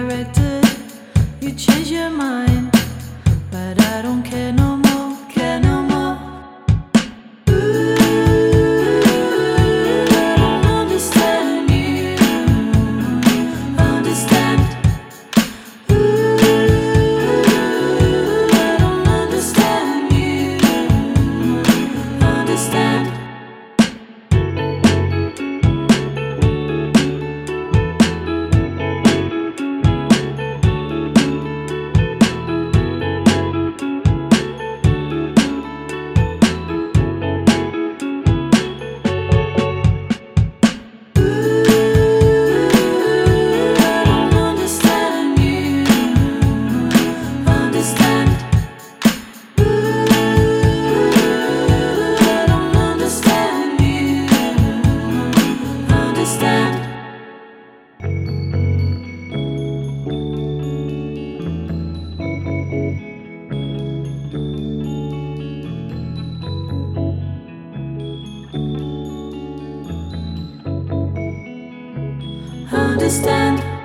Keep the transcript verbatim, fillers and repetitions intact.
redirected. You change your mind, but I don't care no more, care no more. Ooh, I don't understand you, understand. Ooh, I don't understand you, understand. Understand.